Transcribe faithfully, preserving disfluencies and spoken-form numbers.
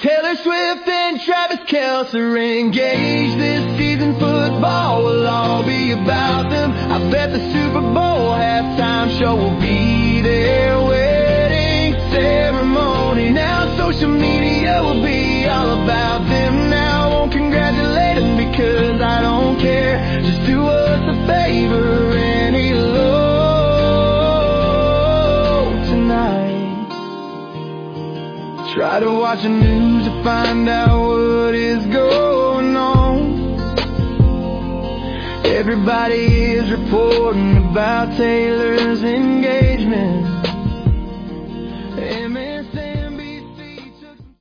Taylor Swift and Travis Kelce are engaged. This season football will all be about them. I bet the Super Bowl halftime show will be their wedding ceremony. Now social media will be all about them. Now I won't congratulate them because I don't care. Just do us a favor and elope tonight. Try to watch the news to find out what is going on. Everybody is reporting about Taylor's engagement.